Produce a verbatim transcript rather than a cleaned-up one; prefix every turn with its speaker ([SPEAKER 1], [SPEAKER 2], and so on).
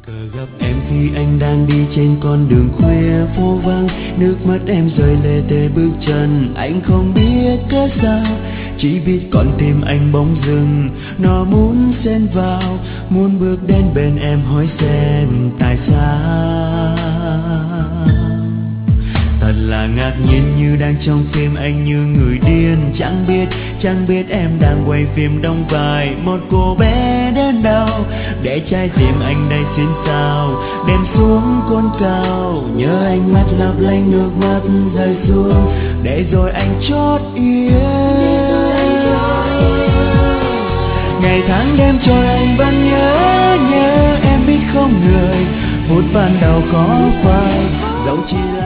[SPEAKER 1] Cờ gặp em khi anh đang đi trên con đường khuya phố vắng, nước mắt em rơi lê tê bước chân, anh không biết cớ sao, chỉ biết con tim anh bỗng dừng, nó muốn xen vào, muốn bước đến bên em hỏi xem tại sao. Thật là ngạc nhiên như đang trong phim, anh như người điên, chẳng biết, chẳng biết em đang quay phim đóng vai một cô bé đến đâu, để trái tim anh đây xin sao, đêm xuống cồn cao, nhớ ánh mắt lấp lánh nước mắt rơi xuống, để rồi anh chót yên. Ngày tháng đêm trôi anh vẫn nhớ, nhớ em biết không người, phút ban đầu có phai, dẫu chỉ là